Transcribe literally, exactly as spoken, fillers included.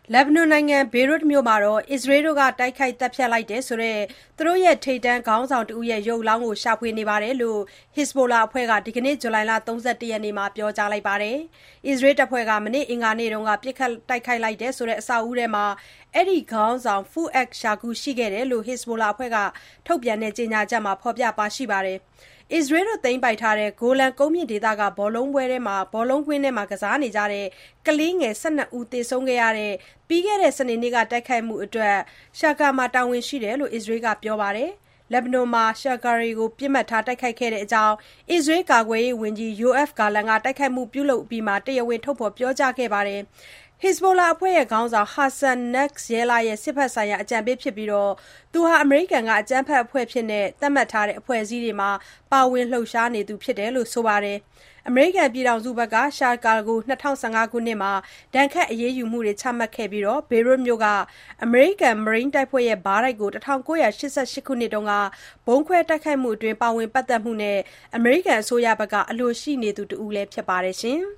လက်ဘနွန်နိုင်ငံဘေရွတ်မြို့မှာအစ္စရေးတို့ကတိုက်ခိုက်သတ်ဖြတ်လိုက်တယ်ဆိုတဲ့သူတို့ရဲ့ထိပ်တန်းခေါင်းဆောင်တဦးရဲ့ရုပ်အလောင်းကိုရှာဖွေနေတယ်လို့ Hezbollah အဖွဲ့ကဒီကနေ့ဇူလိုင်လ ၃၁ ရက်နေ့မှာပြောကြားလိုက်ပါတယ်။ အစ္စရေးတပ်ဖွဲ့ကမနေ့အင်္ဂါနေ့ကပစ်ခတ်တိုက်ခိုက်လိုက်တယ်ဆိုတဲ့အဆောက်အဦထဲမှာအဲဒီခေါင်းဆောင် Fouad Shukur ရှိခဲ့တယ်လို့ Hezbollah အဖွဲ့ကထုတ်ပြန်တဲ့ကြေညာချက်မှာဖော်ပြပါရှိပါတယ်။ အစ္စရေးသိမ်းပိုက်ထားတဲ့ဂိုလန်ကုန်းမြင့်ဒေသကဘောလုံးပွဲဘောလုံးကွင်းထဲကစားနေကြတဲ့ကလေးငယ်၁၂ဦးသေဆုံးခဲ့ရတဲ့ပြီးခဲ့တဲ့စနေနေ့ကတိုက်ခိုက်မှုအတွက် Shukur မှာတာဝန်ရှိတယ်လို့အစ္စရေးကပြောပါတယ်။ လက်ဘနွန်မှာ Shukur ကိုပစ်မှတ်ထားတိုက်ခိုက်ခဲ့တဲ့အကြောင်းအစ္စရေးကာကွယ်ရေးဝန်ကြီး Yoav Gallant ကတိုက်ခိုက်မှုပြုလုပ်အပြီးမှာတရားဝင်ထုတ်ဖော်ပြောကြားခဲ့ပါတယ်။ Hezbollah အဖွဲ့ခေါင်းဆောင် Hassan Nasrallah ရဲ့ စစ်ဘက်ဆိုင်ရာအကြံပေးဖြစ်ပြီး သူဟာအမေရိကန်ကအကြမ်းဖက်အဖွဲ့အဖြစ်သတ်မှတ်ထားတဲ့အဖွဲ့အစည်းတွေမှာပါဝင်လှုပ်ရှားနေသူဖြစ်တယ်လို့ဆိုပါတယ်။ အမေရိကန်ပြည်ထောင်စုက Shukur ကို ၂၀၁၅ ခုနှစ်မှာဒဏ်ခတ်အရေးယူမှုတွေချမှတ်ခဲ့ပြီး ဘေရွတ်မြို့ကအမေရိကန်မရိန်းတပ်ဖွဲ့ဘားတိုက်ကို ၁၉၈၈ ခုနှစ်ကဗုံးခွဲတိုက်ခိုက်မှုအတွင်းပါဝင်ပတ်သက်မှုနဲ့အမေရိကန်အစိုးရဘက်ကအလိုရှိနေသူတဦးလည်းဖြစ်ပါတယ်။